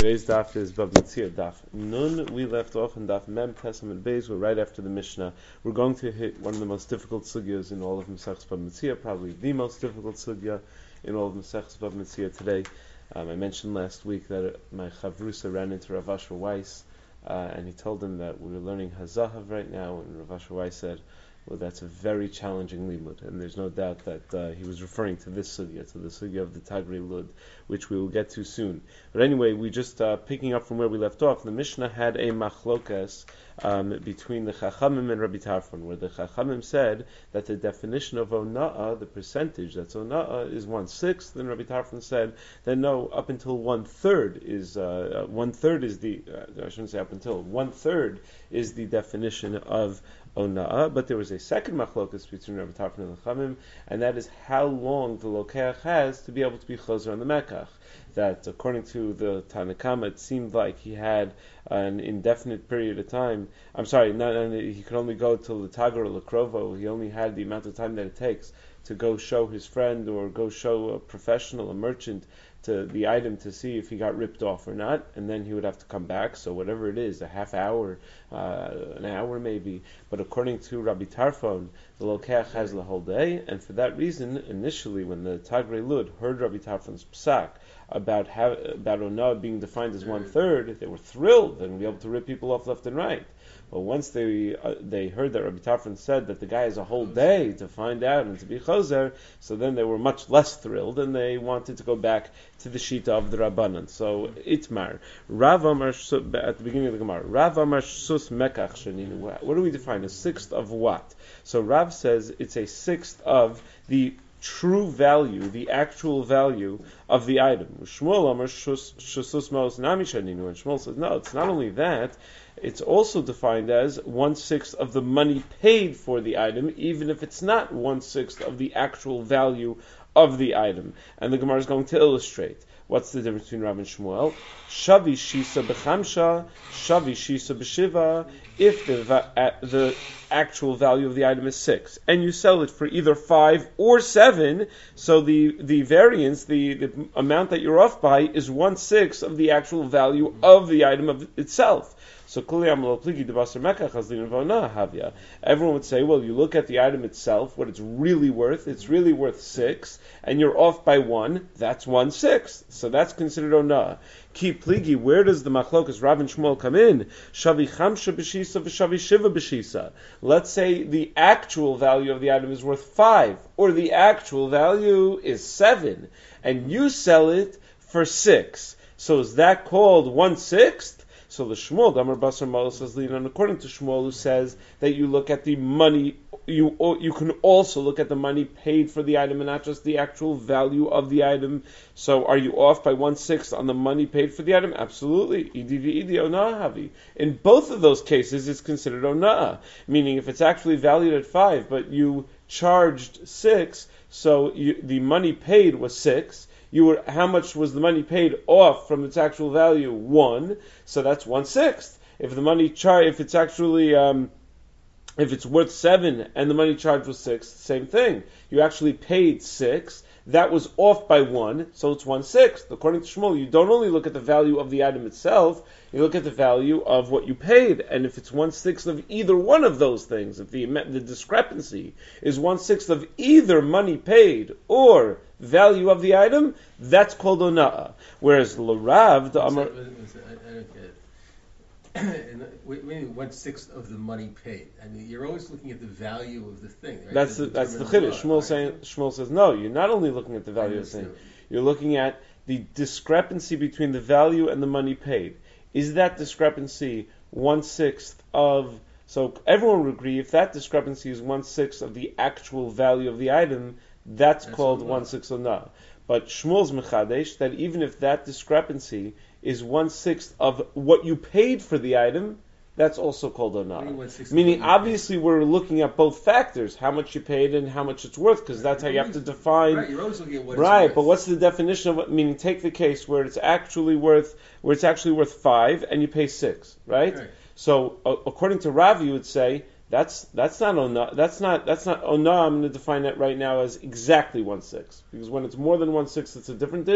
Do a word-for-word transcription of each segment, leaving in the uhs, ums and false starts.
Today's daf is Bava Metzia daf Nun. We left off in daf Mem Testament Beis. We're right after the Mishnah. We're going to hit one of the most difficult sugyas in all of Masechus Bava Metzia, probably the most difficult sugya in all of Masechus Bava Metzia today. Um, I mentioned last week that my chavrusa ran into Rav Asher Weiss, uh, and he told him that we were learning Hazahav right now, and Rav Asher Weiss said, well, that's a very challenging limud, and there's no doubt that uh, he was referring to this sugya, to the sugya of the Tagri Lud, which we will get to soon. But anyway, we just uh, picking up from where we left off. The Mishnah had a machlokas um, between the Chachamim and Rabbi Tarfon, where the Chachamim said that the definition of ona'ah, the percentage that's ona'ah, is one sixth. Then Rabbi Tarfon said that no, up until one third is uh, one third is the uh, I shouldn't say up until one third is the definition of ona'ah, but there was a second machlokas between Rabbi Tarfon and the Chachamim, and that is how long the lokeach has to be able to be chozer on the mekach. That according to the Tanakama, it seemed like he had an indefinite period of time. I'm sorry, not, not, he could only go till the Tagar or Lakrovo. He only had the amount of time that it takes to go show his friend or go show a professional, a merchant, to the item to see if he got ripped off or not, and then he would have to come back. So whatever it is, a half hour, uh, an hour maybe. But according to Rabbi Tarfon, the lokeach has the whole day, and for that reason, initially when the Tagrei Lud heard Rabbi Tarfon's psak about how, about ona'ah being defined as one third, they were thrilled and be able to rip people off left and right. But once they uh, they heard that Rabbi Tarfon said that the guy has a whole day to find out and to be chozer, so then they were much less thrilled and they wanted to go back to the shita of the Rabbanan. So Itmar, Rav Amar at the beginning of the Gemara, Rav Amar sus mekach sheninu. What do we define? A sixth of what? So Rav says it's a sixth of the true value, the actual value of the item. Shmuel Amar shusus maos nami sheninu, and Shmuel says no, it's not only that. It's also defined as one-sixth of the money paid for the item, even if it's not one-sixth of the actual value of the item. And the Gemara is going to illustrate. What's the difference between Rav and Shmuel? Shavi shisa b'chamsha, shavi shisa b'shiva. If the va- the actual value of the item is six, and you sell it for either five or seven, so the, the variance, the, the amount that you're off by, is one-sixth of the actual value of the item of itself. So everyone would say, well, you look at the item itself, what it's really worth, it's really worth six, and you're off by one, that's one sixth. So that's considered ona'ah. Ki pligi, where does the machlokas Rav and Shmuel come in? Shavi chamsha b'shisa v'shavi shiva b'shisa. Let's say the actual value of the item is worth five, or the actual value is seven, and you sell it for six. So is that called one sixth? So the Shmuel, Damar Basar Malos says, and according to Shmuel, who says that you look at the money, you you can also look at the money paid for the item and not just the actual value of the item. So are you off by one sixth on the money paid for the item? Absolutely. Idi v'idi ona'ah. In both of those cases, it's considered ona'ah, meaning if it's actually valued at five, but you charged six, so you, the money paid was six. You were, how much was the money paid off from its actual value? One, so that's one sixth. If the money char, if it's actually, um, if it's worth seven and the money charged was six, same thing. You actually paid six. That was off by one, so it's one sixth. According to Shmuel, you don't only look at the value of the item itself, you look at the value of what you paid. And if it's one sixth of either one of those things, if the the discrepancy is one sixth of either money paid or value of the item, that's called ona'ah. Whereas l'rav, the Amar... I don't get it. We mean one sixth of the money paid. I mean, you're always looking at the value of the thing. Right? That's the, that's the chiddush. Shmuel saying Shmuel says no. You're not only looking at the value of the thing. You're looking at the discrepancy between the value and the money paid. Is that discrepancy one sixth of? So everyone would agree if that discrepancy is one sixth of the actual value of the item, that's, that's called one sixth ona'ah. But Shmuel's mechadesh that even if that discrepancy is one sixth of what you paid for the item, that's also called ona'ah. Meaning, obviously, we're looking at both factors: how much you paid and how much it's worth, because that's how you have to define. Right, you're always looking at what right, it's worth. But what's the definition of what? Meaning, take the case where it's actually worth where it's actually worth five and you pay six, right? right. So, uh, according to Rav, you would say that's that's not ona'ah. That's not that's not ona'ah. I'm going to define that right now as exactly one sixth, because when it's more than one sixth, it's a different din.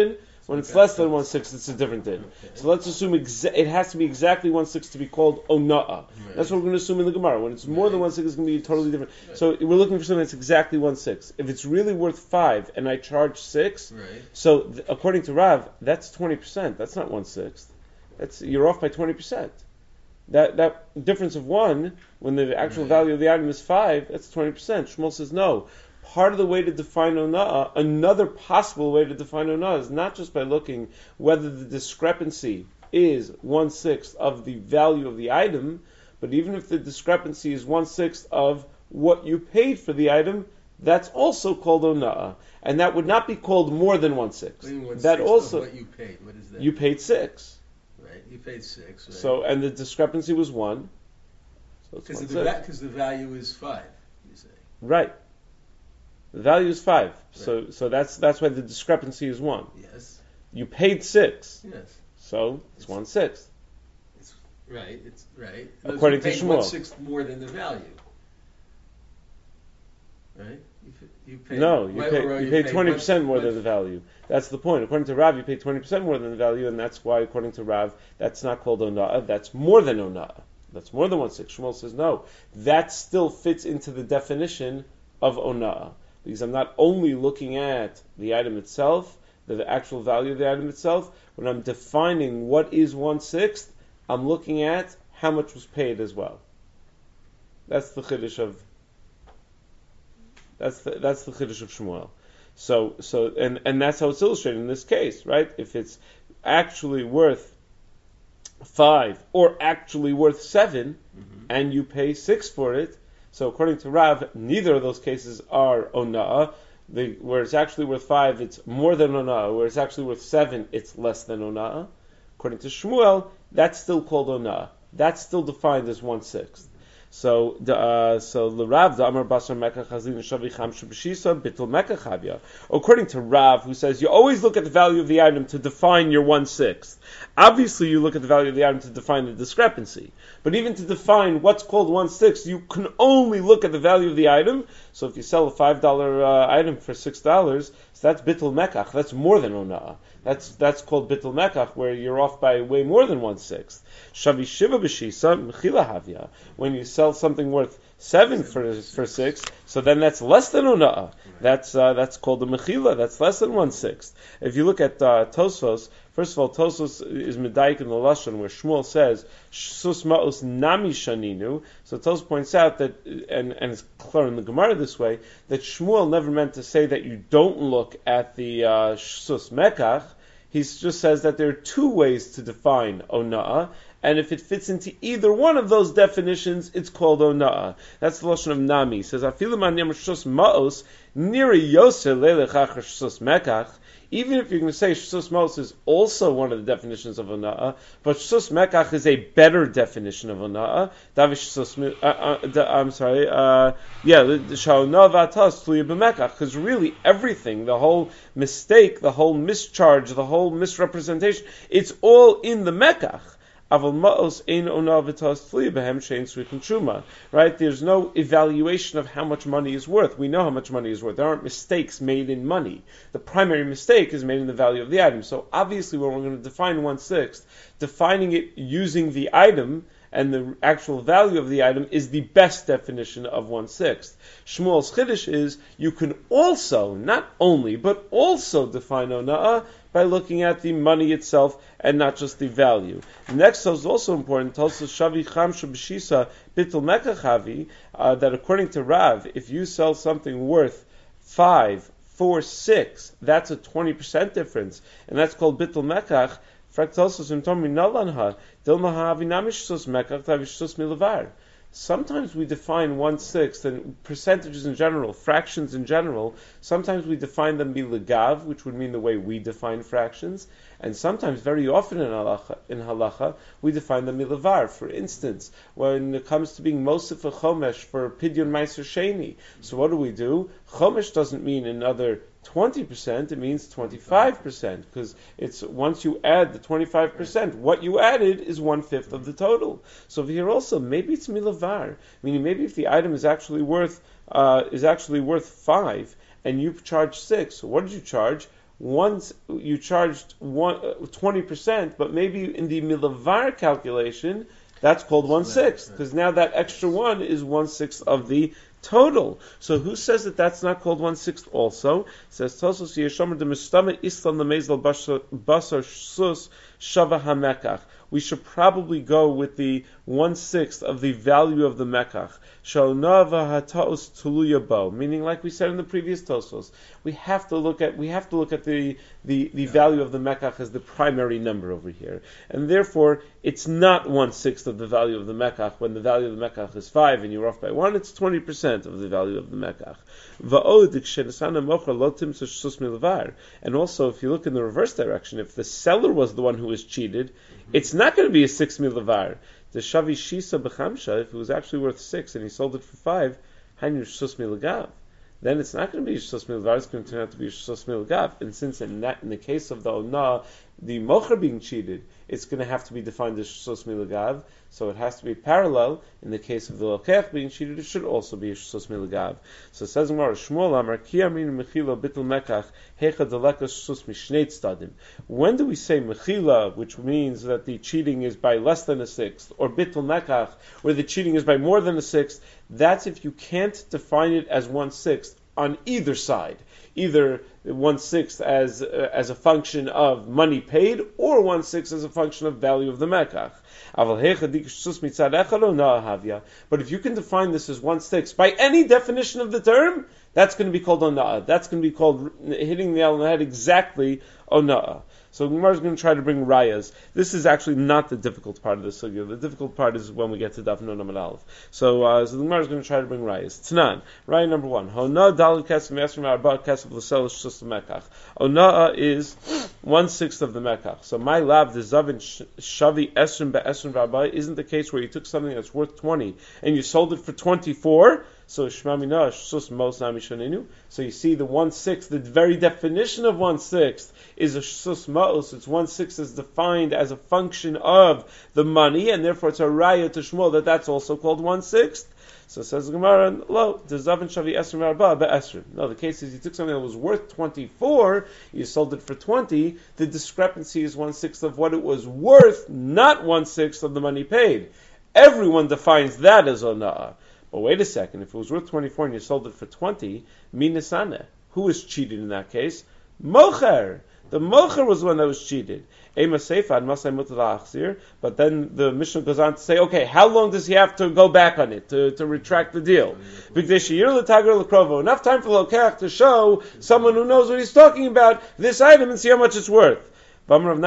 When it's Okay. less than one sixth, it's a different din. Okay. So let's assume exa- it has to be exactly one sixth to be called ona'a. Right. That's what we're going to assume in the Gemara. When it's more Right. than one sixth, it's going to be totally different. Right. So we're looking for something that's exactly one sixth. If it's really worth five and I charge six, Right. so th- according to Rav, that's twenty percent. That's not one sixth. That's you're off by twenty percent. That that difference of one, when the actual Right. value of the item is five, that's twenty percent. Shmuel says no. Part of the way to define ona'ah, another possible way to define ona'ah is not just by looking whether the discrepancy is one sixth of the value of the item, but even if the discrepancy is one sixth of what you paid for the item, that's also called ona'ah, and that would not be called more than one sixth. What do you mean one That sixth also of what you paid? What is that? you paid six. Right. You paid six. Right. So, and the discrepancy was one. So it's because one the, sixth. va- 'cause the value is five. You say. Right. The value is five. So, so that's that's why the discrepancy is one. Yes. You paid six, Yes. so it's one sixth. It's right. It's right. According you to paid Shmuel. one sixth more than the value. Right. You, pa- you paid. No, you right, paid or you paid twenty one- percent more one- than the value. That's the point. According to Rav, you paid twenty percent more than the value, and that's why, according to Rav, that's not called ona'ah. That's more than ona'ah. That's more than one sixth. Shmuel says no. That still fits into the definition of ona'ah. Because I'm not only looking at the item itself, the actual value of the item itself. When I'm defining what is one sixth, I'm looking at how much was paid as well. That's the chiddush of. That's the that's the chiddush of Shmuel. So so and and that's how it's illustrated in this case, right? If it's actually worth five or actually worth seven, Mhm. and you pay six for it. So according to Rav, neither of those cases are ona'ah. The, where it's actually worth five, it's more than ona'ah. Where it's actually worth seven, it's less than ona'ah. According to Shmuel, that's still called ona'ah. That's still defined as one sixth. So, the, uh, so the Rav, the Amar Basar Mekach Hazin Shavi Cham Shubashisa Bittul Mekach Havya. According to Rav, who says you always look at the value of the item to define your one sixth. Obviously, you look at the value of the item to define the discrepancy. But even to define what's called one sixth, you can only look at the value of the item. So if you sell a five dollar uh, item for six dollars, so that's Bittul Mekach. That's more than ona'ah. That's that's called Bittul Mekach, where you're off by way more than one sixth. Shavi Shiva B'Shisa Mechila Havya. When you sell something worth seven for for six, so then that's less than ona'ah. That's uh, that's called the mechila. That's less than one sixth. If you look at uh, Tosfos, first of all, Tosfos is medayik in the lashon where Shmuel says sus ma'os nami shaninu. So Tosfos points out that, and and it's clear in the Gemara this way, that Shmuel never meant to say that you don't look at the uh, sus mekach. He just says that there are two ways to define ona'ah, and if it fits into either one of those definitions, it's called ona'ah. That's the lashon of Nami. He says, "Afilu man yamar shus ma'os niri yoser leilechach shus mekach." Even if you're going to say shus ma'os is also one of the definitions of ona'ah, but shus mekach is a better definition of ona'ah. Davish shus, uh, uh, I'm sorry, uh, yeah, sha'ona'ah v'atas tluya b'mekach, because really everything, the whole mistake, the whole mischarge, the whole misrepresentation, it's all in the mekach. Aval ma'os ein ona'ah v'tas tluya b'hem she'ein tzrichim truma. Right? There's no evaluation of how much money is worth. We know how much money is worth. There aren't mistakes made in money. The primary mistake is made in the value of the item. So obviously when we're going to define one-sixth, defining it using the item and the actual value of the item is the best definition of one-sixth. Shmuel's chiddush is you can also, not only, but also define ona'ah by looking at the money itself and not just the value. Next is also important, also shavi cham shubashisa bittul mekachavi, that according to Rav, if you sell something worth five, four, six, that's a twenty percent difference, and that's called bittul mekach. Sometimes we define one-sixth, and percentages in general, fractions in general, sometimes we define them bilegav, which would mean the way we define fractions, and sometimes, very often in halacha, in halacha we define them bilevar. For instance, when it comes to being mosif a chomesh for pidyon meiser sheni, so what do we do? Chomesh doesn't mean another twenty percent, it means twenty-five percent, because it's once you add the twenty-five percent, what you added is one-fifth of the total. So here also, maybe it's milavar, meaning maybe if the item is actually worth uh, is actually worth five, and you charge six, so what did you charge? once you charged one, uh, twenty percent, but maybe in the milavar calculation, that's called one-sixth, because now that extra one is one-sixth of the total. So who says that that's not called one-sixth also? It says, Tosos Yeshomer de Mistama Islam Lemezal Basar Sus Shava HaMekach. We should probably go with the one-sixth of the value of the Mekach. Shalnava Hataos Tuluya Bo. Meaning, like we said in the previous Tosos, we have to look at we have to look at the, the, the value of the Mekach as the primary number over here. And therefore, it's not one-sixth of the value of the Mekach. When the value of the Mekach is five and you're off by one, it's twenty percent of the value of the Mekach. And also, if you look in the reverse direction, if the seller was the one who was cheated, it's not going to be a six milavar. The shavi shisa b'chamsha, if it was actually worth six and he sold it for five, hainu shus milagav. Then it's not going to be shus milavar. It's going to turn out to be shus milagav. And since in that, in the case of the onah, the mocher being cheated, it's going to have to be defined as shus milagav. So it has to be parallel. In the case of the lokech being cheated, it should also be a shus milagav. So it says Gemara, Shmuel Amar ki amin mechila bittul mekach hecha deleka shus mishnei tzadim. When do we say mechila, which means that the cheating is by less than a sixth, or bittul mekach, where the cheating is by more than a sixth? That's if you can't define it as one sixth on either side. Either one-sixth as uh, as a function of money paid, or one-sixth as a function of value of the mekach. But if you can define this as one-sixth by any definition of the term, that's going to be called ona'ah. That's going to be called hitting the nail on the head exactly ona'ah. So Gemara is going to try to bring rayas. This is actually not the difficult part of the sugya. The difficult part is when we get to Daf Nun Amud Aleph. So, uh, so the Gemara is going to try to bring rayas. Tanan, raya number one. Hona dalit kesef me'esrim arba kesef l'sel shus mekach. Ona'ah is one sixth of the mekach. So my lav the zavin shavi esrim be'esrim arba isn't the case where you took something that's worth twenty and you sold it for twenty-four. So shmamina shus mos nami shaninu. So you see the one sixth, the very definition of one sixth is a shus mos. It's one sixth is defined as a function of the money, and therefore it's a raya to Shmuel that that's also called one sixth. So says the Gemara, lo, the zavin shavi esrim arba be'esrim. No, the case is you took something that was worth twenty-four, you sold it for twenty. The discrepancy is one sixth of what it was worth, not one sixth of the money paid. Everyone defines that as ona'ah. But wait a second, if it was worth twenty-four and you sold it for twenty, minasane, who was cheated in that case? Mocher. The mocher was the one that was cheated. But then the Mishnah goes on to say, okay, how long does he have to go back on it, to, to retract the deal? Enough time for Lokech to show someone who knows what he's talking about this item and see how much it's worth. But we know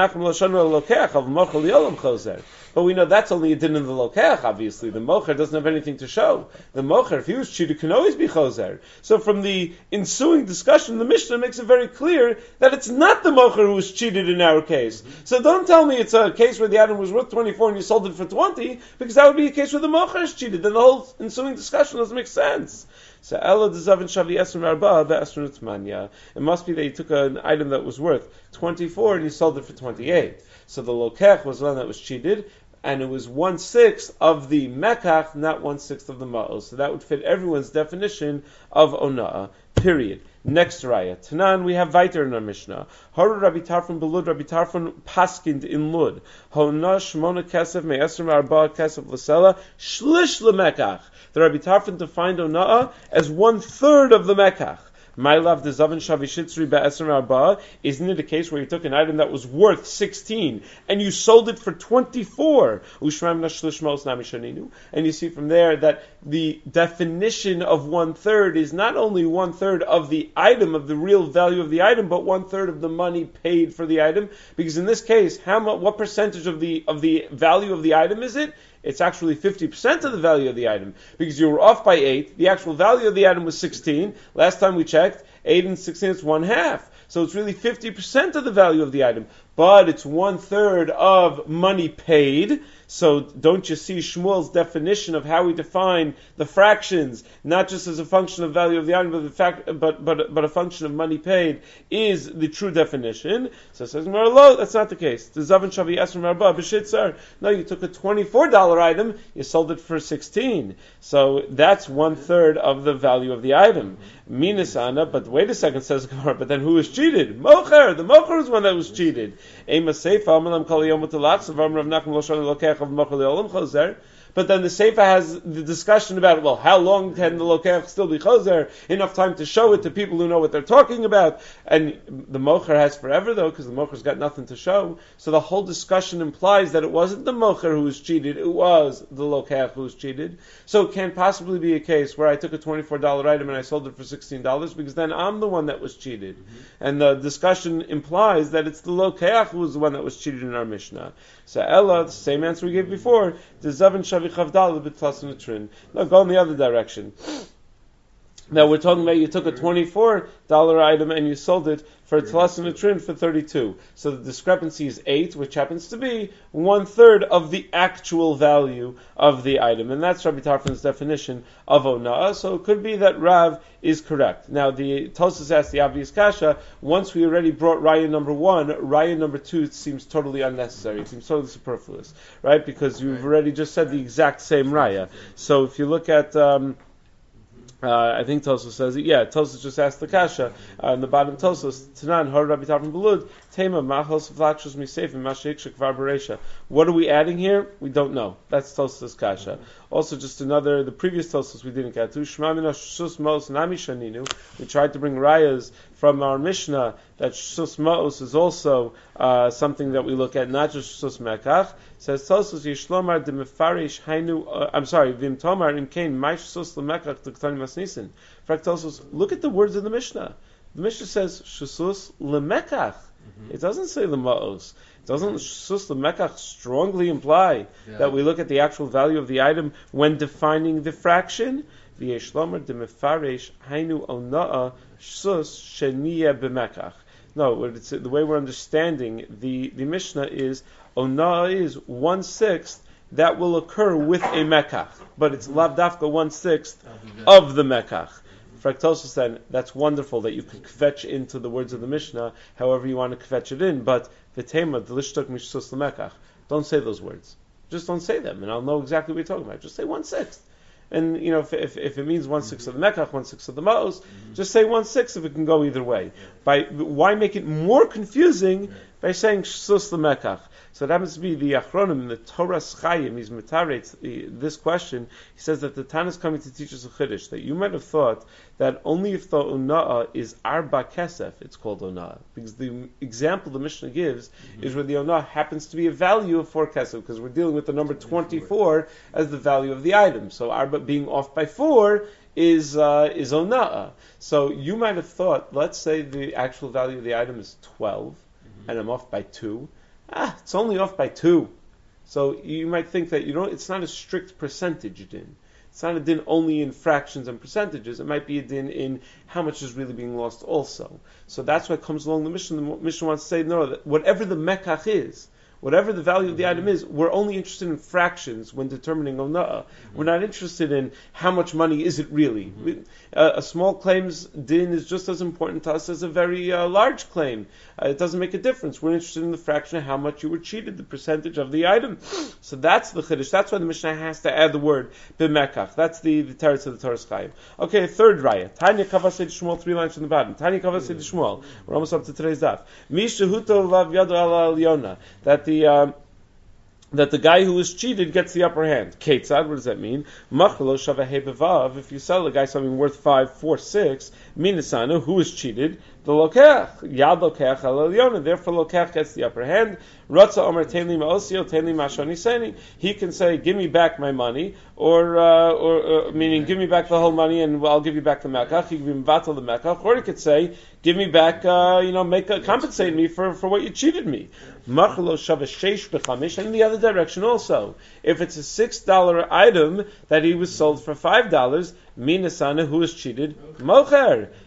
that's only a din in the lokech, obviously. The mocher doesn't have anything to show. The mocher, if he was cheated, can always be choser. So from the ensuing discussion, the Mishnah makes it very clear that it's not the mocher who was cheated in our case. So don't tell me it's a case where the item was worth twenty-four and you sold it for twenty, because that would be a case where the mocher is cheated. Then the whole ensuing discussion doesn't make sense. So Ella Zavin Shavi Esrim Arba Be'esrim Utmanya. It must be that you took an item that was worth twenty-four and you sold it for twenty-eight. So the lokech was the one that was cheated, and it was one sixth of the mekach, not one sixth of the ma'os. So that would fit everyone's definition of ona'ah. Period. Next raya. Tanan, we have Vaiter in our Mishnah. Haru Rabbi Tarfon belud Rabbi Tarfon paskind in Lud. Hona shmona kesef me'esrim arba kesef l'sela shlish l'mekach. The Rabbi Tarfon defined ona'ah as one third of the mekach. My love, the Zavin Shavi Shitzri Be'esrim Arba, isn't it a case where you took an item that was worth sixteen and you sold it for twenty-four? And you see from there that the definition of one third is not only one third of the item, of the real value of the item, but one third of the money paid for the item. Because in this case, how much, what percentage of the of the value of the item is it? It's actually fifty percent of the value of the item. Because you were off by eight, the actual value of the item was sixteen. Last time we checked, eight and sixteen is one half. So it's really fifty percent of the value of the item. But it's one third of money paid. So don't you see Shmuel's definition of how we define the fractions, not just as a function of value of the item, but the fact, but but but a function of money paid, is the true definition? So it says Merlo, that's not the case. The Zavan Shavi Esrim Arba B'Shitzar. No, you took a twenty-four dollar item, you sold it for sixteen. So that's one third of the value of the item. Minas Ana, but wait a second, says Gemara, but then who was cheated? Mocher, the Mocher is one that was cheated. Ema Seifa, Amalam Kol Yom Utalach, Savam Rav Nachman Lo Shani Lokech of Mocher Leolam Chozer. But then the Seifa has the discussion about, well, how long can the Lokech still be Chozer? Enough time to show it to people who know what they're talking about. And the Mocher has forever, though, because the Mocher's got nothing to show. So the whole discussion implies that it wasn't the Mocher who was cheated, it was the Lokech who was cheated. So it can't possibly be a case where I took a twenty-four dollar item and I sold it for sixteen dollars, because then I'm the one that was cheated. Mm-hmm. And the discussion implies that it's the Lokech who was the one that was cheated in our Mishnah. So Ella, the same answer we gave before, the Zavin Shavi Chavdal bit plus in the trin. No, go in the other direction. Now we're talking about you took a twenty-four dollar item and you sold it for a tlas and a trin for thirty-two. So the discrepancy is eight, which happens to be one third of the actual value of the item. And that's Rabbi Tarfon's definition of ona'ah. So it could be that Rav is correct. Now the Tosfos asked the obvious kasha, once we already brought raya number one, raya number two seems totally unnecessary. It seems totally superfluous, right? Because you've already just said the exact same raya. So if you look at... Um, Uh, I think Tosfos says it. Yeah, Tosfos just asked the kasha uh, in the bottom. Tosfos Tanan Har Rabbi Tarfon Belud Tema Machos Vlakshus Misefim Mashik Kvar Bereisha. What are we adding here? We don't know. That's Tosfos kasha. Also, just another. The previous Tosfos we didn't get to. Shma Mina Shus Mos Nami Shaninu. We tried to bring rayas from our Mishnah that Shus Mos is also uh, something that we look at, not just Shus Mekach. Says Tosfos Yishlomar de Mefarish Hainu. Uh, I'm sorry, Vim Tomar Im Kain Maish Shus Lemekach T'Ktani Masnisin. In fact, Tosfos, look at the words in the Mishnah. The Mishnah says Shus Lemekach. Mm-hmm. It doesn't say Lemaos. Doesn't Shus Lemekach strongly imply yeah. that we look at the actual value of the item when defining the fraction? V'yeshlomer de Mefarish Hainu Ona'a Shus Sheniya B'Mekach. No, it's, the way we're understanding the, the Mishnah is Ona'ah is one-sixth that will occur with a Mekach, but it's Lavdafka one-sixth of the Mekach. Tosfos then, that's wonderful that you can kvetch into the words of the Mishnah however you want to kvetch it in, but V'tema, D'lishtok Mishsus L'Mekach, don't say those words. Just don't say them, and I'll know exactly what you're talking about. Just say one-sixth. And, you know, if, if, if it means one-sixth of the Mekach, one-sixth of the Ma'os, mm-hmm. just say one-sixth if it can go either way. By Why make it more confusing by saying Shsus L'Mekach? So it happens to be the Achronim in the Torah Chayim, he's metaretes this question. He says that the Tana is coming to teach us a Chiddush, that you might have thought that only if the Ona'ah is Arba Kesef, it's called Ona'ah. Because the example the Mishnah gives mm-hmm. is where the Ona'ah happens to be a value of four Kesef, because we're dealing with the number twenty-four as the value of the item. So Arba being off by four is uh, is Ona'ah. So you might have thought, let's say the actual value of the item is twelve, mm-hmm. and I'm off by two. Ah, it's only off by two. So you might think that you don't. It's not a strict percentage din. It's not a din only in fractions and percentages. It might be a din in how much is really being lost also. So that's what comes along the Mishnah. The Mishnah wants to say, no, that whatever the mekach is, whatever the value of the item is, we're only interested in fractions when determining ona'ah. Mm-hmm. We're not interested in how much money is it really. Mm-hmm. We, uh, a small claim's din is just as important to us as a very uh, large claim. Uh, it doesn't make a difference. We're interested in the fraction of how much you were cheated, the percentage of the item. So that's the chiddush. That's why the Mishnah has to add the word b'mekach. That's the, the teretz of the Torah Chayim. Okay, third raya. Tanya Kavasei Shmuel, three lines from the bottom. Tanya Kavasei Shmuel. We're almost up to today's daf. Mishahuto lav yado ala alyona. That the The, um, that the guy who was cheated gets the upper hand. Ketzad, what does that mean? Machlo shaveh bevav. If you sell a guy something worth five, four, six, minasanu, who is cheated, the lokech, yad lokech al elyon, therefore lokech gets the upper hand. Ratza omer tenli ma'osio, tenli ma'shani seni. He can say, give me back my money, or, uh, or uh, meaning, give me back the whole money and I'll give you back the mekach. He can give him batal the mekach, or he could say, give me back, uh, you know, make a, compensate me for, for what you cheated me. Machlo shaveh sheish b'chamish, and in the other direction also. If it's a six dollar item that he was sold for five dollars, minasana, who is cheated, mocher.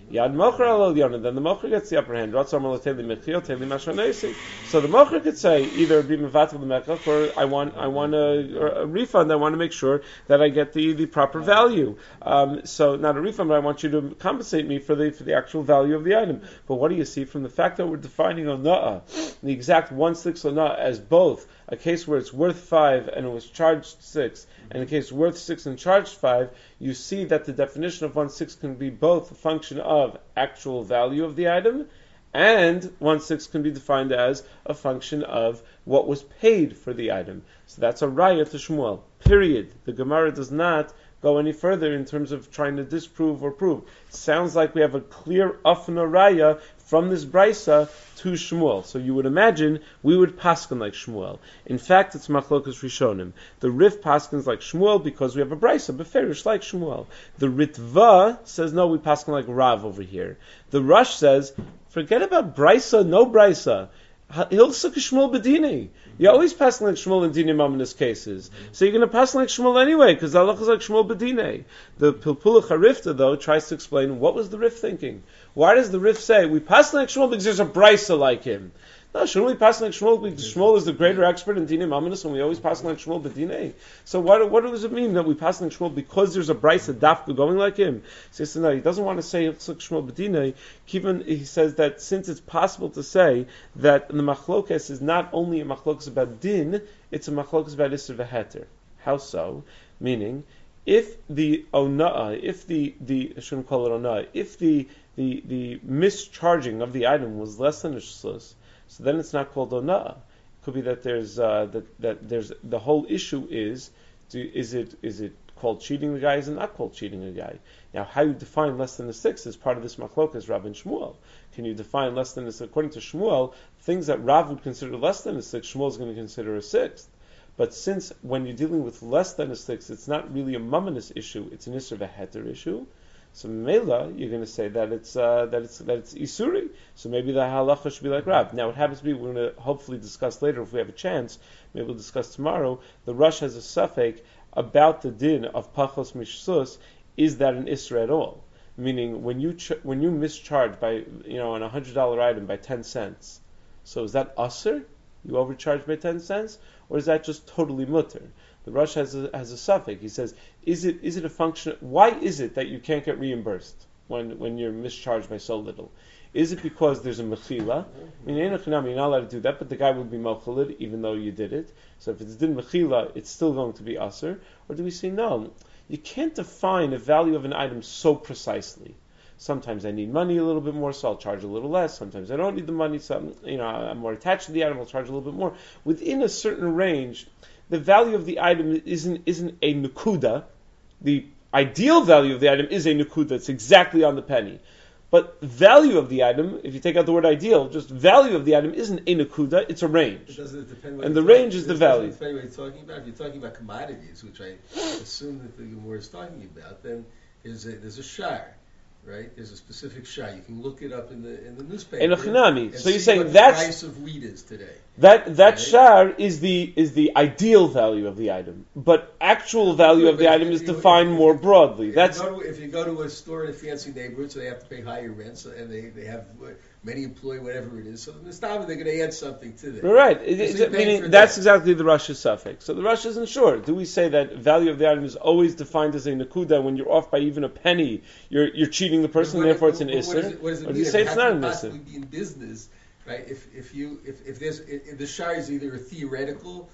Yad mocher al elyon, then the mocher gets the upper hand. Ratzah amar lo teli mechil, teli mashonesi. So the mocher could say either be mevatel the mechach, or I want I want a, a refund. I want to make sure that I get the, the proper value. Um, so not a refund, but I want you to compensate me for the for the actual value of the item. But what do you see from the fact that we're defining ona'ah, the exact one sixth ona'ah, as both a case where it's worth five and it was charged six, and a case worth six and charged five? You see that the definition of one sixth can be both a function of actual value of the item, and one sixth can be defined as a function of what was paid for the item. So that's a raya to Shmuel. Period. The Gemara does not go any further in terms of trying to disprove or prove. Sounds like we have a clear afna raya from this brisa to Shmuel. So you would imagine we would paskin like Shmuel. In fact, it's machlokas rishonim. The Rif paskins like Shmuel because we have a brisa beferish like Shmuel. The Ritva says no, we paskin like Rav over here. The Rush says forget about brisa, no brisa. He'll suck Shmuel bedini. You always pass like Shmuel in dinim in this cases. So you're going to pass like Shmuel anyway, because Allah is like Shmuel bedine. The Pilpula Charifta, though, tries to explain what was the Rif thinking. Why does the Rif say, we pass like Shmuel because there's a brisa like him? No, shouldn't we pass like Shmuel because Shmuel is the greater expert in dinim aminus, and we always pass like Shmuel bedine? So what, what does it mean that we pass like Shmuel because there's a brisa dafka going like him? So he says, no, he doesn't want to say it's like Shmuel bedine. Even he says that since it's possible to say that the machlokes is not only a machlokes about din, it's a machlokes about isser v'heter. How so? Meaning, if the ona'ah, if the, the I shouldn't call it ona'ah, if the, the, the mischarging of the item was less than a shlus, so then it's not called ona'ah. It could be that there's uh, that that there's the whole issue is do, is it is it called cheating the guy? Is it not called cheating the guy? Now, how you define less than a sixth is part of this machlokas Rav and Shmuel. Can you define less than a sixth? According to Shmuel, things that Rav would consider less than a sixth, Shmuel is going to consider a sixth. But since when you're dealing with less than a sixth, it's not really a mumminous issue; it's an isser v'heter issue. So Mela, you're going to say that it's uh, that it's that it's isuri. So maybe the halacha should be like Rav. Now it happens to be we're going to hopefully discuss later if we have a chance. Maybe we'll discuss tomorrow. The Rush has a suffix about the din of pachos mishsus. Is that an isra at all? Meaning when you ch- when you mischarge by you know on a hundred dollar item by ten cents. So is that usr? You overcharge by ten cents, or is that just totally mutter? The Rush has a, has a suffix. He says, is it is it a function? Why is it that you can't get reimbursed when, when you're mischarged by so little? Is it because there's a mechila? I mean, you're not allowed to do that, but the guy would be mochalid even though you did it. So if it's din mechila, it's still going to be aser. Or do we say no? You can't define a value of an item so precisely. Sometimes I need money a little bit more, so I'll charge a little less. Sometimes I don't need the money, so I'm, you know I'm more attached to the item, I'll charge a little bit more. Within a certain range, the value of the item isn't isn't a nukuda. The ideal value of the item is a nukuda. It's exactly on the penny. But value of the item, if you take out the word ideal, just value of the item isn't a nukuda, it's a range. It doesn't depend and the range talking, is the value. Depend what you're talking about. If you're talking about commodities, which I assume that the Gemara is talking about, then there's a, there's a shar. Right, there's a specific shah. You can look it up in the in the newspaper. In a chinami. So you're saying what that's the price of wheat is today. That that right? shar is the is the ideal value of the item, but actual value of the item is defined more broadly. If That's you, go to, if you go to a store in a fancy neighborhood, so they have to pay higher rents, and they, they have many employees, whatever it is. So in the Stama, they're going to add something to that. Right. It, it, so meaning that's that. exactly the Rush's suffix. So the Rush isn't sure. Do we say that value of the item is always defined as a nakuda? When you're off by even a penny, you're you're cheating the person, what, therefore it's an what, isser? What, it, what does it or do mean? you say it it's not an possibly isser? Be in business, right? If if you if, if there's if the shar is either a theoretical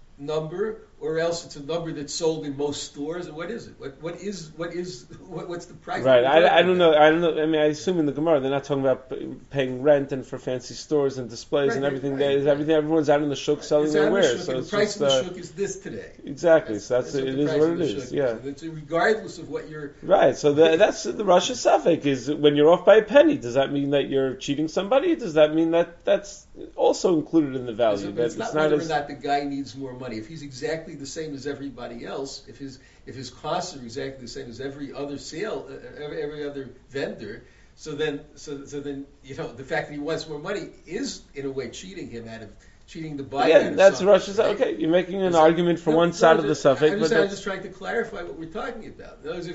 number or else it's a number that's sold in most stores. And what is it? What what is what is what, what's the price? Right. I, I don't know. I don't know. I mean, I assume in the Gemara they're not talking about paying rent and for fancy stores and displays right, and everything. Right, there right. is everything. Everyone's out in the shuk selling it's their wares. So the it's price just, of the uh, shuk is this today. Exactly. That's, so that's, that's it. What Is what it is. Yeah. Is. It's regardless of what you're. Right. So the, that's the Russian suffix is when you're off by a penny. Does that mean that you're cheating somebody? Does that mean that that's also included in the value? It's, that it's not it's whether not as, or not the guy needs more money. If he's exactly the same as everybody else, if his if his costs are exactly the same as every other sale, uh, every, every other vendor, so then so so then you know the fact that he wants more money is in a way cheating him out of cheating the buyer. Yeah, that's Russia's. Right? Okay, you're making an argument for no, one no, side of the just, suffix, I'm but just, I'm just trying to clarify what we're talking about. In other words, if you,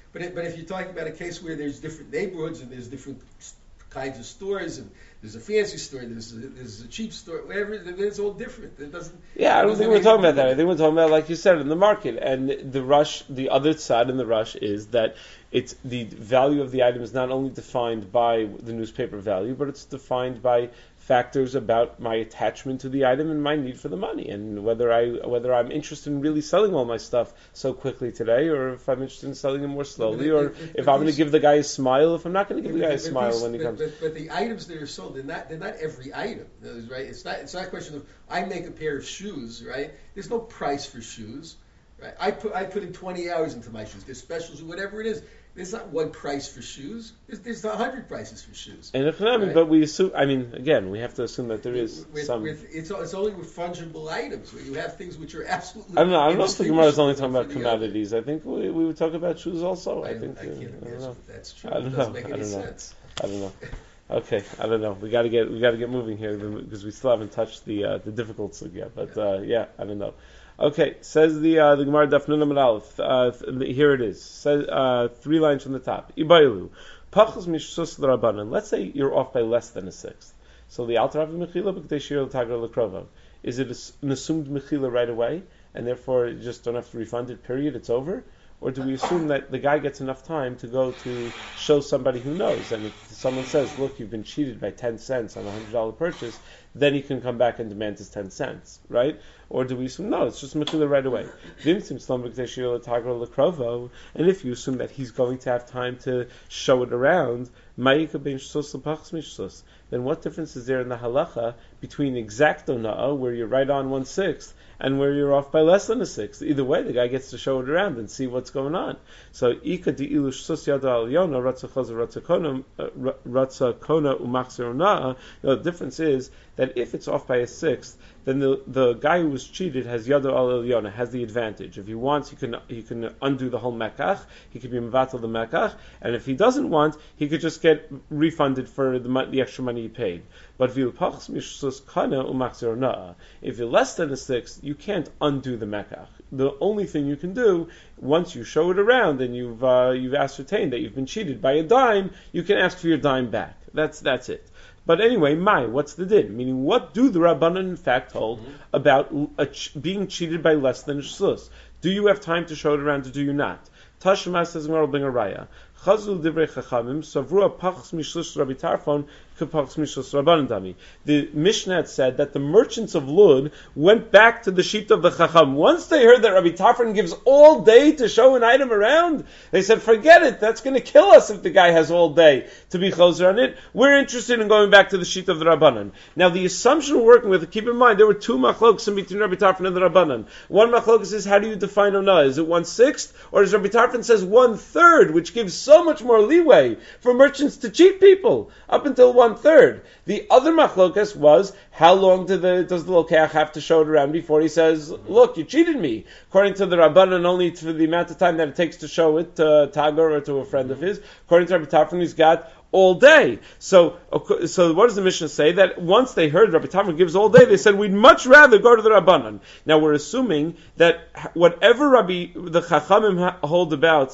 But it, but if you're talking about a case where there's different neighborhoods and there's different kinds of stores and there's a fancy store, there's a, there's a cheap store, whatever, then it's all different. It doesn't. Yeah, I don't doesn't think we're talking about that. I it. think we're talking about, like you said, in the market. And the rush, the other side in the rush is that it's the value of the item is not only defined by the newspaper value, but it's defined by factors about my attachment to the item and my need for the money, and whether I whether I'm interested in really selling all my stuff so quickly today, or if I'm interested in selling it more slowly, or But- but- if but I'm going to these- give the guy a smile, if I'm not going to give the guy a But smile these- when he but- comes. But, but the items that are sold, they're not they're not every item, right? It's not it's not a question of I make a pair of shoes, right? There's no price for shoes, right? I put I put in twenty hours into my shoes. There's specials, whatever it is. There's not one price for shoes. There's there's a hundred prices for shoes. And if not, Right. but we assume. I mean, again, we have to assume that there is with, some. with, it's it's only with fungible items where you have things which are absolutely. I don't know. I don't know if the Gemara is only talking about indistinguishable from the other. commodities. I think we, we would talk about shoes also. I, I, think. I uh, can't I don't imagine know. if that's true. I don't It doesn't know. make I any don't know. sense. I don't know. Okay, I don't know. We got to get we got to get moving here because we still haven't touched the uh, the difficult sugya. But uh, yeah, I don't know. Okay, says the uh, the Gemara Daf Nun Amud Aleph. Uh, th- here it is. Says uh, three lines from the top. Ibaylu. Pachos mishsus l'rabanan. Let's say you're off by less than a sixth. So the alter Rav mechila b'kdei shir l'tagra l'krova. Is it an assumed mechila right away, and therefore you just don't have to refund it? Period. It's over. Or do we assume that the guy gets enough time to go to show somebody who knows? And if someone says, "Look, you've been cheated by ten cents on a hundred dollar purchase," then he can come back and demand his ten cents, right? Or do we assume no? It's just mechila right away. And if you assume that he's going to have time to show it around, then what difference is there in the halacha between exacto na'a, where you're right on one sixth, and where you're off by less than a sixth? Either way, the guy gets to show it around and see what's going on. So, ika di ilu shsus yada al yona ratza chazer ratza kona ratza kona umachzer na'a. The difference is that if it's off by a sixth, then the the guy who was cheated has yada al yona, has the advantage. If he wants, he can he can undo the whole mekach. He could be mevatel the mekach, and if he doesn't want, he could just get refunded for the the extra money he paid. But if you're less than a sixth, you can't undo the mekach. The only thing you can do, once you show it around and you've uh, you've ascertained that you've been cheated by a dime, you can ask for your dime back. That's that's it. But anyway, mai, what's the din? Meaning, what do the Rabbanan in fact hold mm-hmm. about a ch- being cheated by less than a shlus? Do you have time to show it around, or do you not? Tashma says, "I'll bring a raya." Chazul divrei chachamim savrua pachs mishlus Rabbi Tarfon k'pachs mishlus Rabbanan dami. The Mishnah had said that the merchants of Lud went back to the sheet of the chacham. Once they heard that Rabbi Tarfon gives all day to show an item around, they said, "Forget it. That's going to kill us if the guy has all day to be choser on it. We're interested in going back to the sheet of the Rabbanan." Now, the assumption we're working with, keep in mind, there were two machlokas in between Rabbi Tarfon and the Rabbanan. One machlokas is, how do you define ona? Is it one sixth, or as Rabbi Tarfon says, one third, which gives so much more leeway for merchants to cheat people up until one third. The other machlokas was, how long do the, does the lokeach have to show it around before he says, "Look, you cheated me"? According to the Rabbanan, only for the amount of time that it takes to show it to Tagar or to a friend of his. According to Rabbi Tarfon, he's got all day. So, so what does the Mishnah say? That once they heard Rabbi Tarfon gives all day, they said, we'd much rather go to the Rabbanan. Now we're assuming that whatever Rabbi, the Chachamim hold about,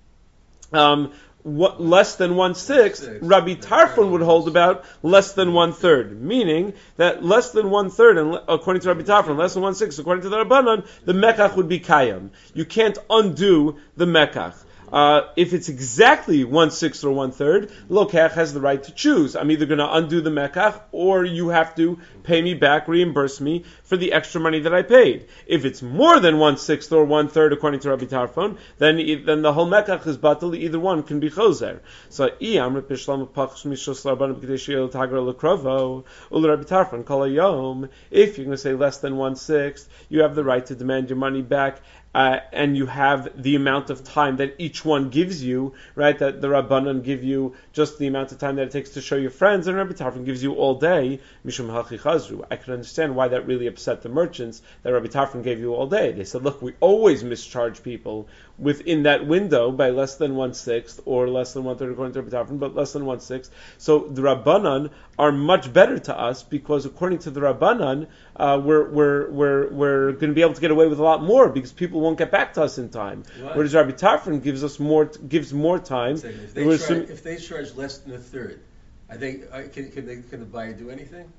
um, what, less than one sixth, Rabbi Tarfon would hold about less than one third, meaning that less than one third, and according to Rabbi Tarfon, less than one sixth, according to the Rabbanan, the mekach would be kayam. You can't undo the mekach. Uh, if it's exactly one sixth or one third, Lokach has the right to choose. I'm either going to undo the mekach, or you have to pay me back, reimburse me for the extra money that I paid. If it's more than one sixth or one third, according to Rabbi Tarfon, then then the whole mekach is batal. Either one can be choser. So iyam repishlam pachs mishos larban b'kedei tagra lekrovo ul Rabbi Tarfon kol hayom. If you're going to say less than one sixth, you have the right to demand your money back. Uh, and you have the amount of time that each one gives you, right? That the Rabbanan give you just the amount of time that it takes to show your friends, and Rabbi Tarfon gives you all day. Mishum hachi chazru. I can understand why that really upset the merchants that Rabbi Tarfon gave you all day. They said, "Look, we always mischarge people within that window by less than one sixth or less than one third according to Rabbi Tarfon, but less than one sixth." So the Rabbanan are much better to us because according to the Rabbanan, uh, we're we're we're we're going to be able to get away with a lot more because people people won't get back to us in time. What? Whereas Rabbi Tarfon gives us more gives more time. If they, We're charge, assuming- if they charge less than a third, are they, are, can, can, they, can the buyer do anything?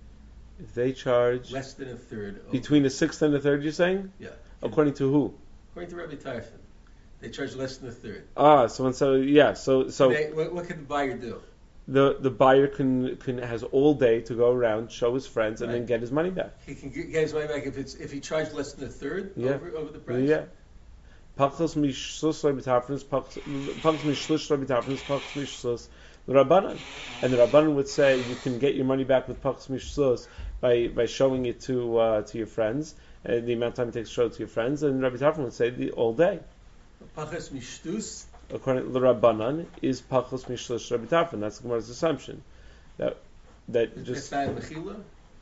If they charge Less than a third. Over. between a sixth and a third, you're saying? Yeah. According to who? According to Rabbi Tarfon, they charge less than a third. Ah, so and so yeah, so so They, what, what can the buyer do? the the buyer can can has all day to go around, show his friends, and Right. then get his money back. He can get, get his money back if it's if he charged less than a third Yeah. over over the price. Yeah. Pachos mishlos Rabbi Tarfon, pachos mishlos Rabbi Tarfon, pachos mishlos the Rabbanan, and the Rabbanan would say you can get your money back with pachos mishlos by by showing it to uh, to your friends, and the amount of time it takes to show it to your friends, and Rabbi Tarfon would say the all day. Pachas mishtus. According to the Rabbanan, is pachos mishlos Rabbi Tarfon. That's the Gemara's assumption. That that It's just not a mechila.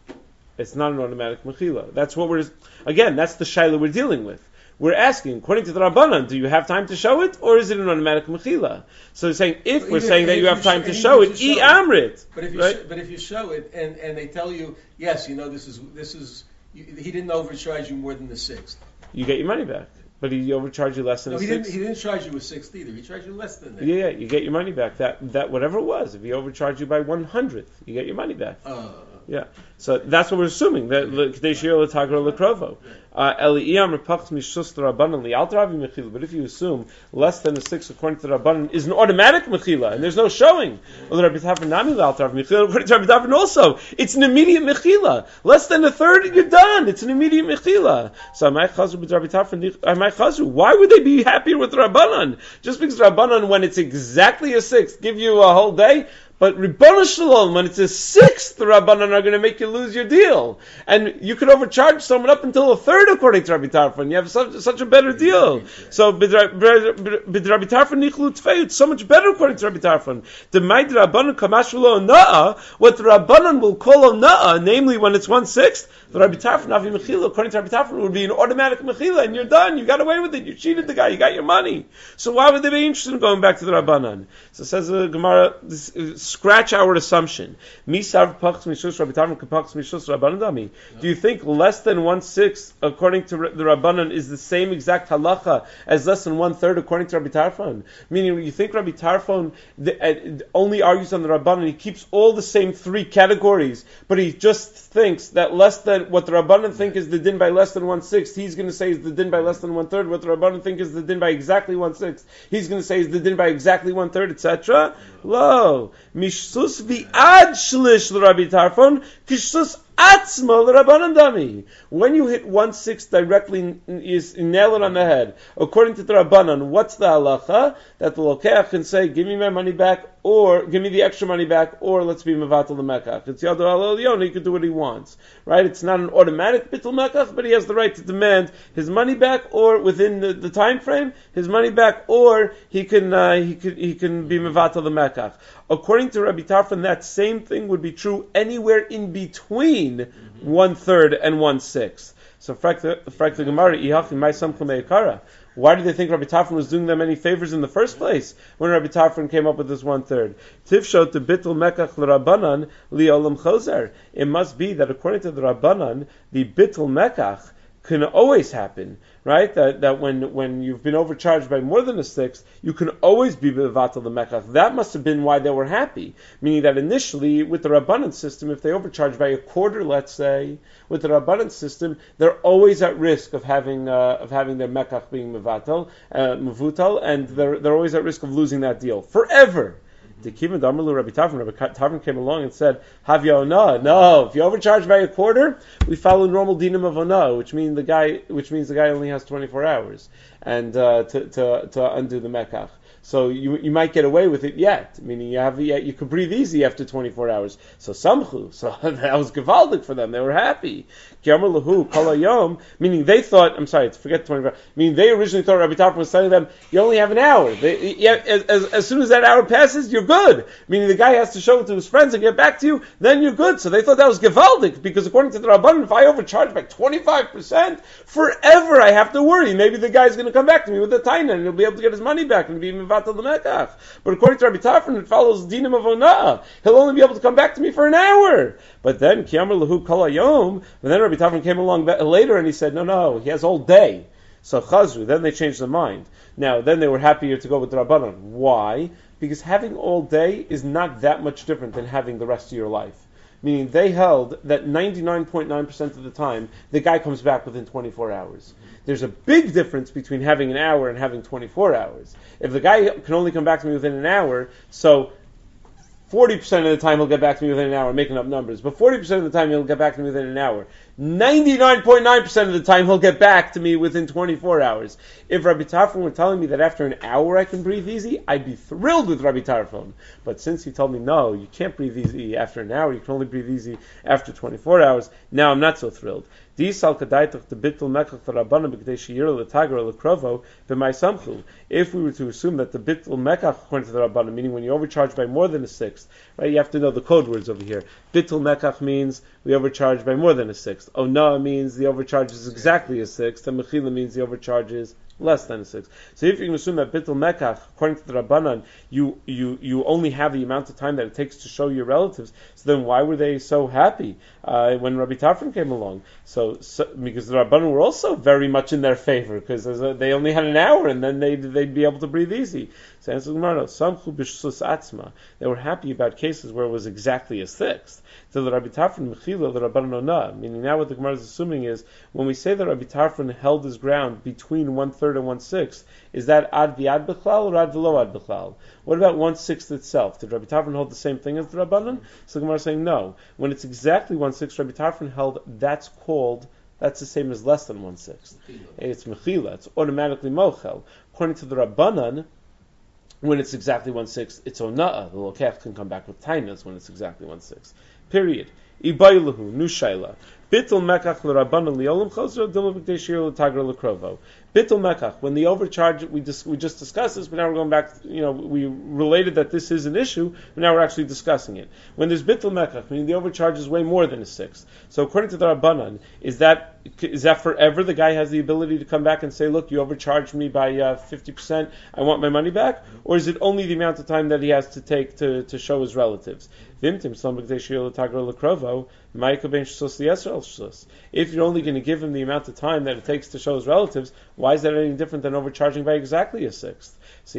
it's not an automatic mechila. That's what we're again. That's the shaila we're dealing with. We're asking, according to the Rabbanan, do you have time to show it, or is it an automatic mechila? So we're saying if But we're even- saying that if you have you time sh- to even show if it, you e show it. amrit. But if you right? sh- but if you show it and, and they tell you yes, you know this is this is you, he didn't overcharge you more than the sixth. You get your money back, but he overcharged you less than No, a he didn't. sixth. He didn't charge you a sixth either. He charged you less than that. Yeah, yeah, you get your money back. That that whatever it was, if he overcharged you by one hundredth, you get your money back. Uh, Yeah, so that's what we're assuming that Kadeshir L'Tagra L'Krovo. Eli'iyam Repachs Mishus Rabbanan Li'altravi Mechila. But if you assume less than a six according to the Rabbanan is an automatic Mechila and there's no showing, well, the Rabbi Tarfon Nami Li'altravi Mechila. According to Rabbi Tarfon also, it's an immediate Mechila. Less than a third, and you're done. It's an immediate Mechila. So Amay Chazru with Rabbi Tarfon. Amay Chazru. Why would they be happier with Rabbanan? Just because Rabbanan, when it's exactly a sixth, give you a whole day. But Ribbon Shalom, when it's a sixth, the Rabbanan are going to make you lose your deal. And you could overcharge someone up until a third according to Rabbi Tarfon. You have such, such a better deal. So, Bid Rabbi Tarfon Nichlu Tfei, it's so much better according to Rabbi Tarfon. The Maid Rabbanan Kamashulo Na'a, what the Rabbanan will call a Na'a, namely when it's one sixth, the Rabbi Tarfon Avi Mechila, according to Rabbi Tarfon, would be an automatic Mechila, and you're done. You got away with it. You cheated the guy. You got your money. So why would they be interested in going back to the Rabbanan? So says the Gemara, this, uh, scratch our assumption. Do you think less than one sixth, according to the Rabbanan, is the same exact halacha as less than one third, according to Rabbi Tarfon? Meaning, you think Rabbi Tarfon the, uh, only argues on the Rabbanan, he keeps all the same three categories, but he just thinks that less than what the Rabbanan think is the din by less than one sixth, he's going to say is the din by less than one third. What the Rabbanan think is the din by exactly one sixth, he's going to say is the din by exactly one third, et cetera. Lo, mishsus vi'ad shlish l'Rabbi Tarfon, kishsus atzma l'Rabbanan dami. When you hit one sixth directly, is nail it on the head. According to the Rabbanan, what's the halacha? That the lokeach can say, give me my money back, or give me the extra money back, or let's be mevatel the mekach. It's yadu al elyon, he can do what he wants. Right? It's not an automatic bittul mekach, but he has the right to demand his money back, or within the, the time frame, his money back, or he can uh, he can he can be mevatel the mekach. According to Rabbi Tarfon, that same thing would be true anywhere in between mm-hmm. one third and one sixth. So, frak the Gemara, ihachim my samkum meikara. Why did they think Rabbi Tarfon was doing them any favors in the first place when Rabbi Tarfon came up with this one third? Tifshot to bittul mekach l'Rabbanan li'olam chozer. It must be that according to the Rabbanan, the bittul mekach can always happen, right? That that when when you've been overcharged by more than a sixth, you can always be bevatel the mekach. That must have been why they were happy. Meaning that initially, with the Rabbanan system, if they overcharge by a quarter, let's say, with the Rabbanan system, they're always at risk of having uh, of having their mekach being mevatel, uh, mevutal, and they're they're always at risk of losing that deal forever. The Kivan Damarlu Rabbi Tarfon, Rabbi Tarfon came along and said, "Have ona? No, if you overcharge by a quarter, we follow normal dinim of ona, which means the guy, which means the guy only has twenty-four hours, and uh, to to to undo the mekach. So you you might get away with it yet, meaning you have you could breathe easy after twenty-four hours. So samchu, so that was gevaldik for them. They were happy. Kiamar lahu kol hayom, meaning they thought. I'm sorry, forget twenty-four. Meaning they originally thought Rabbi Tarfon was telling them you only have an hour. They, yeah, as, as, as soon as that hour passes, you're good. Meaning the guy has to show it to his friends and get back to you, then you're good. So they thought that was gevaldik because according to the Rabbanan, if I overcharge by twenty-five percent, forever I have to worry. Maybe the guy's going to come back to me with a taina and he'll be able to get his money back and be mevatel the mekach. But according to Rabbi Tarfon, it follows dinim of onah. He'll only be able to come back to me for an hour. But then Kiamar lahu kol hayom, and then Rabbi Tarfon came along later and he said, no, no, he has all day. So chazru, then they changed their mind. Now, then they were happier to go with the Rabbanan. Why? Because having all day is not that much different than having the rest of your life. Meaning they held that ninety-nine point nine percent of the time, the guy comes back within twenty-four hours. There's a big difference between having an hour and having twenty-four hours. If the guy can only come back to me within an hour, so forty percent of the time he'll get back to me within an hour, making up numbers, but forty percent of the time he'll get back to me within an hour. ninety-nine point nine percent of the time he'll get back to me within twenty-four hours. If Rabbi Tarfon were telling me that after an hour I can breathe easy, I'd be thrilled with Rabbi Tarfon. But since he told me, no, you can't breathe easy after an hour, you can only breathe easy after twenty-four hours, now I'm not so thrilled. If we were to assume that the bittul mekach, according to the Rabbanan, meaning when you overcharge by more than a sixth, right? You have to know the code words over here. Bittul mekach means we overcharge by more than a sixth. Ona means the overcharge is exactly a sixth, and mechila means the overcharge is less than a sixth. So if you can assume that bittul mekach, according to the Rabbanan, you, you, you only have the amount of time that it takes to show your relatives, so then why were they so happy uh, when Rabbi Tarfon came along? So, so because the Rabbanan were also very much in their favor, because they only had an hour and then they'd, they'd be able to breathe easy. So answer the Gemara, samchu b'shus atzma. They were happy about cases where it was exactly a sixth. To the Rabbi Tarfon mechila, the Rabbanan ona. Meaning now what the Gemara is assuming is, when we say that Rabbi Tarfon held his ground between one third and one sixth, is that ad v'ad b'chlal or ad v'lo ad b'chlal? What about one sixth itself? Did Rabbi Tarfon hold the same thing as the Rabbanan? So the Gemara is saying no. When it's exactly one sixth, Rabbi Tarfon held, that's called, that's the same as less than one sixth. It's mechila, it's automatically mochel. According to the Rabbanan, when it's exactly one sixth, it's ona'ah. The lokech can come back with tainas when it's exactly one sixth. Period. Ibayluhu, nushaila. Bittul mekach l'Rabbanan liolam chosra dilma b'ktei l'tagra l'krovo. Bittul mekach, when the overcharge, we dis, we just discussed this, but now we're going back, you know, we related that this is an issue, but now we're actually discussing it. When there's bittul mekach, meaning the overcharge is way more than a sixth. So according to the Rabbanan, is that, is that forever the guy has the ability to come back and say, look, you overcharged me by uh, fifty percent, I want my money back? Or is it only the amount of time that he has to take to, to show his relatives? If you're only going to give him the amount of time that it takes to show his relatives, why is that any different than overcharging by exactly a sixth? No,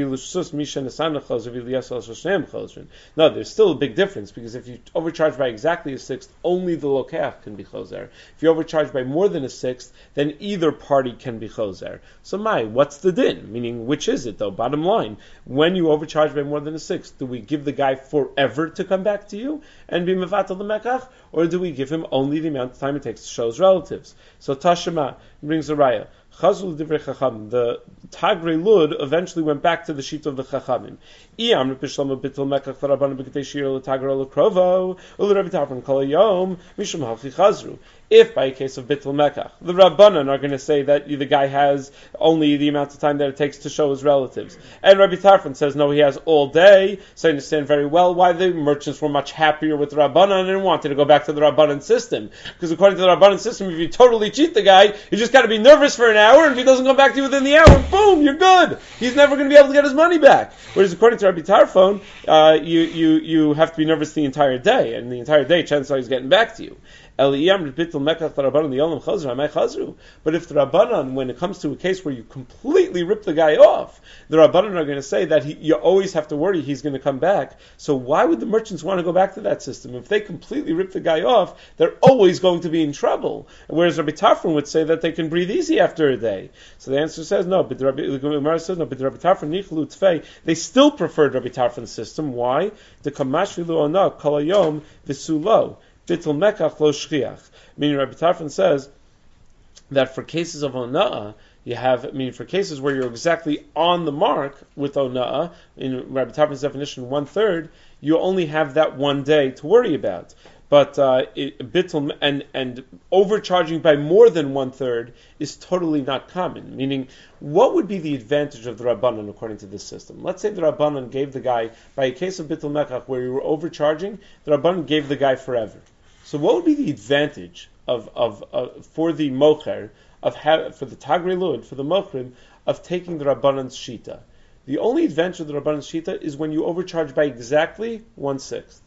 there's still a big difference, because if you overcharge by exactly a sixth, only the lokach can be choser. If you overcharge by more than a sixth, then either party can be choser. So my, what's the din? Meaning, which is it though? Bottom line, when you overcharge by more than a sixth, do we give the guy forever to come back to you and be mevatel the mekach, or do we give him only the amount of time it takes to show his relatives? So Tashema brings a raya. Chazul divrei chachamim. The Tagrei Lud eventually went back to the sheet of the chachamim. Iyam repishlam bitul mekach v'rabbanan b'ketei shir l'tagra l'krovo u'l'Rabbi Tarfon kol hayom mishum halchi chazru. If by a case of bittul mekach, the Rabbanan are going to say that the guy has only the amount of time that it takes to show his relatives, and Rabbi Tarfon says no, he has all day. So I understand very well why the merchants were much happier with the Rabbanan and wanted to go back to the Rabbanan system. Because according to the Rabbanan system, if you totally cheat the guy, you just got to be nervous for an hour, and if he doesn't come back to you within the hour, boom, you're good. He's never going to be able to get his money back. Whereas according to Rabbi Tarfon, uh, you, you, you have to be nervous the entire day, and the entire day, chances are he's getting back to you. But if the Rabbanan, when it comes to a case where you completely rip the guy off, the Rabbanan are going to say that he, you always have to worry he's going to come back. So why would the merchants want to go back to that system? If they completely rip the guy off, they're always going to be in trouble. Whereas Rabbi Tarfon would say that they can breathe easy after a day. So the answer says no. But the Rabbi, the Gemara says no. But the Rabbi Tarfon nichlu tfei, they still preferred Rabbi Tarfon's system. Why? The kamash vilu ona kol hayom v'sulo. Bittul mekach lo shchiach. Meaning Rabbi Tarfon says that for cases of ona'ah, you have, meaning for cases where you're exactly on the mark with ona'ah, in Rabbi Tarfon's definition, one third, you only have that one day to worry about. But uh, it, bittul and and overcharging by more than one third is totally not common. Meaning, what would be the advantage of the Rabbanan according to this system? Let's say the Rabbanan gave the guy, by a case of bittul mekach where you were overcharging, the Rabbanan gave the guy forever. So what would be the advantage of of uh, for the mocher of ha- for the Tagrei Lud, for the mochrim, of taking the Rabbanan's shita? The only advantage of the Rabbanan's shita is when you overcharge by exactly one sixth.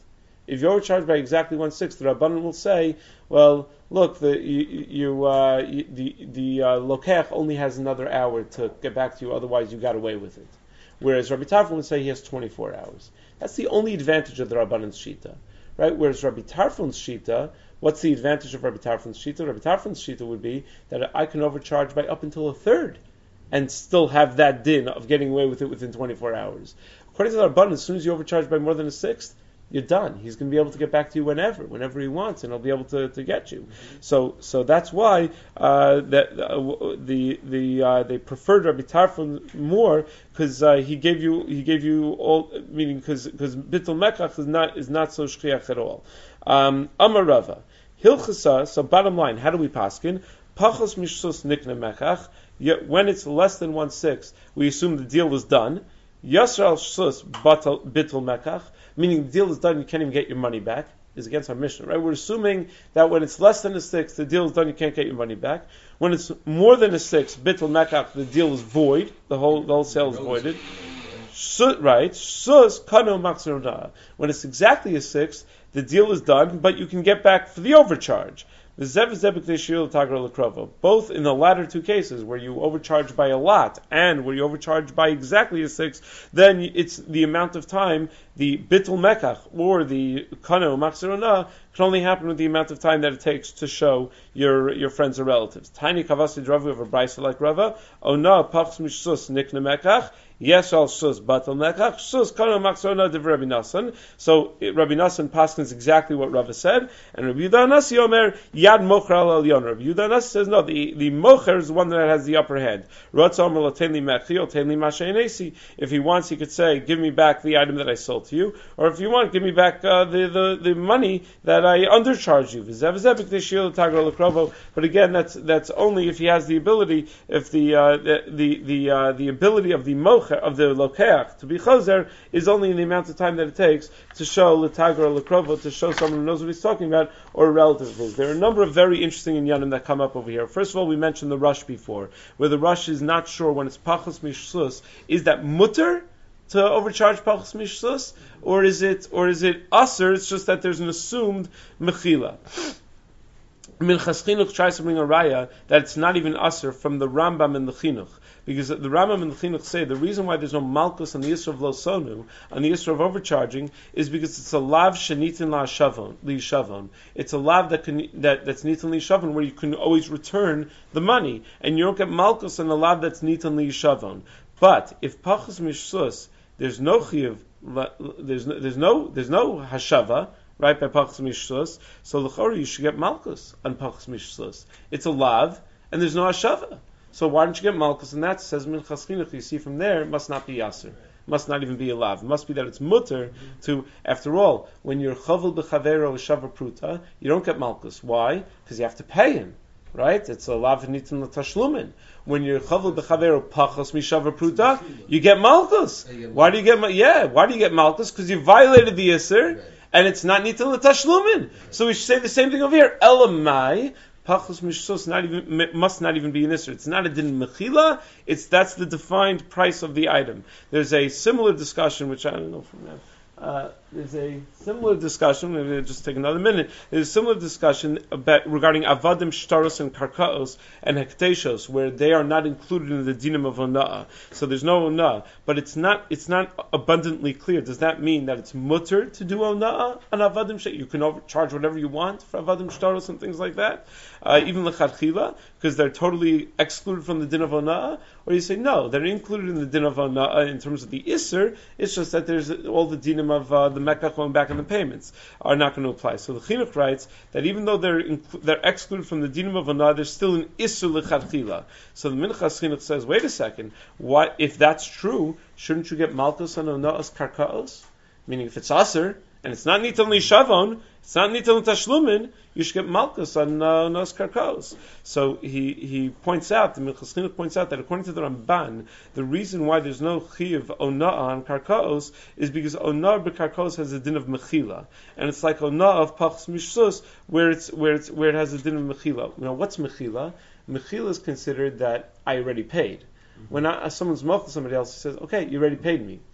If you're overcharged by exactly one sixth, the Rabbanan will say, well, look, the you, you uh, you, the the uh, lokech only has another hour to get back to you. Otherwise, you got away with it. Whereas Rabbi Tarfon would say he has twenty-four hours. That's the only advantage of the Rabbanan's shita, right? Whereas Rabbi Tarfon's shita, what's the advantage of Rabbi Tarfon's shita? Rabbi Tarfon's shita would be that I can overcharge by up until a third, and still have that din of getting away with it within twenty-four hours. According to the Rabbanan, as soon as you overcharge by more than a sixth, you're done. He's going to be able to get back to you whenever, whenever he wants, and he'll be able to, to get you. Mm-hmm. So, so that's why uh, that uh, the the uh, they preferred Rabbi Tarfon more because uh, he gave you he gave you all, meaning because because bittul mekach is not is not so shchiach at all. Um, Amar Rava Hilchasa. So bottom line, how do we paskin? Pachos mishsus nikna mekach. When it's less than one sixth, we assume the deal is done. Yasral shus bittul mekach. Meaning the deal is done, you can't even get your money back, is against our Mishnah, right? We're assuming that when it's less than a sixth, the deal is done, you can't get your money back. When it's more than a sixth, bittul mekach, the deal is void, the whole the whole sale is voided. So, right? Sus kano machzor. When it's exactly a sixth, the deal is done, but you can get back for the overcharge. Both in the latter two cases, where you overcharge by a lot and where you overcharge by exactly a sixth, then it's the amount of time, the bittul mekach or the kano machzor can only happen with the amount of time that it takes to show your your friends or relatives. Tiny kavasi Rava, we have a brisa like Rava. Ona pachs mishsus nikna mekach. Yes, al sus batal mekach sus kano machzor div Rabbi Nassan. So Rabbi Nassan paskins exactly what Rava said, and Rabbi Yehuda Nasi Omer yad mocher al elyon. Rabbi Yehuda Nasi says no, the the mocher is the one that has the upper hand. Ratz Omer l'tein li mechi or tein li mashenesi. If he wants, he could say, "Give me back the item that I sold to you," or if you want, give me back uh, the, the the money that I undercharged you. But again, that's that's only if he has the ability, if the uh, the the the, uh, the ability of the mocher of the lokeach to be chozer is only in the amount of time that it takes to show l'tagra l'krovo, to show someone who knows what he's talking about, or a relative of his. There are a number of very interesting inyanim that come up over here. First of all, we mentioned the rush before, where the rush is not sure when it's pachos mishsus. Is that mutter to overcharge pachos mishsus, or is it or is it aser? It's just that there's an assumed mechila. Minchas Chinuch tries to bring a raya that it's not even aser from the Rambam and the Chinuch. Because the Rambam and the Chinuch say the reason why there's no malchus on the Yisra of Lo Sonu, on the Yisra of overcharging, is because it's a lav shenitin la shavon, li shavon. It's a lav that can that that's nitin li shavon, where you can always return the money, and you don't get malchus on the lav that's nitin li shavon. But if pachos mishsus, there's no chiyuv, there's no, there's no there's no hashava. Right, by pachos mishsus, so l'chori you should get malchus on pachos mishsus. It's a lav, and there's no hashava. So why don't you get malchus? And that says minchas chinuch. You see from there, it must not be yaser. It must not even be a lav. It must be that it's mutter to. After all, when you're chavel b'chavero shava pruta, you don't get malchus. Why? Because you have to pay him. Right? It's a lav nitin l'tashlumin. When you're chavel b'chavero pachos mishava pruta, you get malchus. Why do you get? Yeah. Why do you get malchus? Because you violated the yisur. And it's not nitin l'tashlumin. So we should say the same thing over here. Elamai, pachos mishsus not even must not even be an isser. It's not a din mechila. It's that's the defined price of the item. There's a similar discussion, which I don't know from that. Uh, there's a similar discussion. Maybe I'll just take another minute. There's a similar discussion about regarding avadim, shtaros, and karkaos and hekteshos, where they are not included in the dinim of ona'ah. So there's no ona'ah, but it's not it's not abundantly clear. Does that mean that it's mutter to do ona'ah on avadim? You can overcharge whatever you want for avadim, shtaros, and things like that, uh, even lechatchila, because they're totally excluded from the din of ona'ah. Or you say no, they're included in the din of ona'ah in terms of the isser. It's just that there's all the dinim of uh, the mekach going back in the payments are not going to apply. So the Chinuch writes that even though they're inc- they're excluded from the dinim of ona'ah, there's still an isser lechatchila. So the Minchas Chinuch says, wait a second, what if that's true? Shouldn't you get malchus on ona'ah's karkaos? Meaning, if it's aser and it's not nitan li shavon, it's not nitan l'tashlumin, you should get malchus on uh, ona'ah's karkaos. So he he points out, the Minchas Chinuch points out that according to the Ramban, the reason why there's no chiyuv ona'ah on karkaos is because ona'ah b'karkaos has a din of mechila, and it's like ona'ah of pachos mishsus where it's where it's where it has a din of mechila. Now, what's mechila? Mechila is considered that I already paid. Mm-hmm. When I, someone's mochel somebody else, he says, "Okay, you already paid me."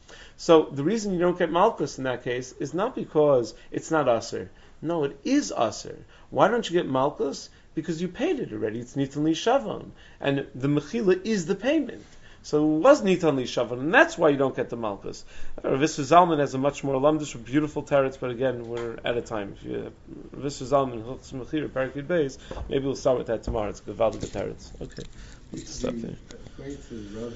So the reason you don't get malchus in that case is not because it's not aser. No, it is aser. Why don't you get malchus? Because you paid it already. It's nitan li shavan, and the mechila is the payment. So it was nitan li shavan, and that's why you don't get the malchus. Rav Yisrael Zalman has a much more lamdish, beautiful teretz, but again, we're out of time. If you Rav Yisrael Zalman, Hilchos Mechira, Parakid Beis, maybe we'll start with that tomorrow. It's a gavaldig teretz. Okay, let's stop there. According to Rav